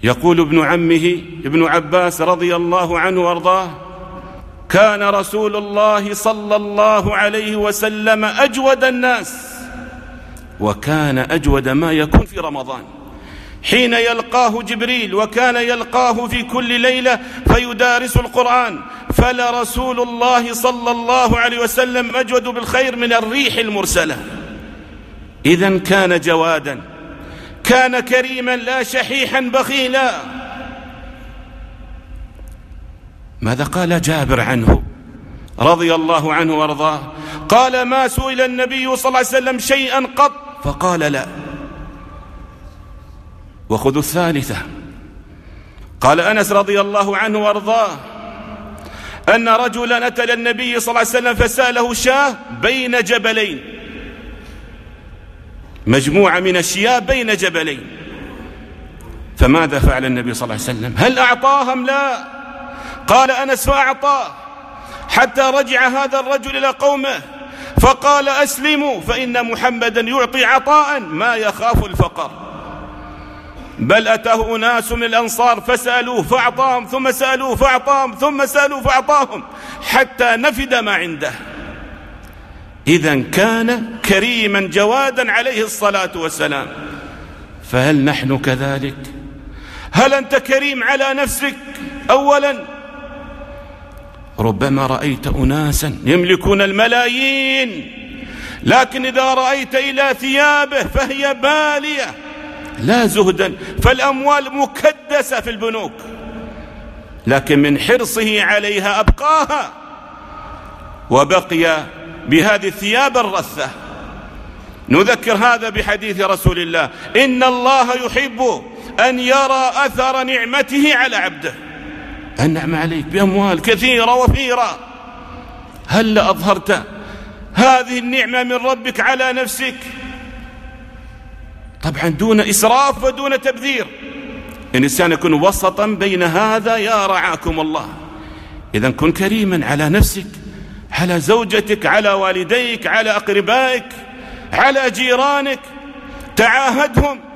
يقول ابن عمه ابن عباس رضي الله عنه وارضاه: كان رسول الله صلى الله عليه وسلم أجود الناس، وكان أجود ما يكون في رمضان حين يلقاه جبريل، وكان يلقاه في كل ليلة فيدارس القرآن، فلرسول الله صلى الله عليه وسلم أجود بالخير من الريح المرسلة. إذن كان جوادا، كان كريما، لا شحيحا بخيلا. ماذا قال جابر عنه رضي الله عنه وارضاه؟ قال: ما سئل النبي صلى الله عليه وسلم شيئا قط فقال لا. وخذوا الثالثة. قال أنس رضي الله عنه وارضاه أن رجلا أتى للنبي صلى الله عليه وسلم فسأله شاة بين جبلين، مجموعة من الشياه بين جبلين، فماذا فعل النبي صلى الله عليه وسلم؟ هل أعطاهم؟ لا. قال أنس: فأعطاه، حتى رجع هذا الرجل إلى قومه فقال: أسلموا فإن محمدا يعطي عطاء ما يخاف الفقر. بل أتاه أناس من الأنصار فسألوه فأعطاهم، ثم سألوه فأعطاهم، ثم سألوه فأعطاهم، حتى نفد ما عنده. إذن كان كريما جوادا عليه الصلاة والسلام. فهل نحن كذلك؟ هل أنت كريم على نفسك أولا؟ ربما رأيت أناسا يملكون الملايين، لكن إذا رأيت إلى ثيابه فهي بالية، لا زهدا، فالأموال مكدسة في البنوك، لكن من حرصه عليها أبقاها وبقي بهذه الثياب الرثة. نذكر هذا بحديث رسول الله: إن الله يحب أن يرى أثر نعمته على عبده. النعم عليك بأموال كثيرة وفيرة، هل أظهرت هذه النعمة من ربك على نفسك؟ طبعا دون إسراف ودون تبذير. الإنسان يكون وسطا بين هذا يا رعاكم الله. إذن كن كريما على نفسك، على زوجتك، على والديك، على أقربائك، على جيرانك، تعاهدهم.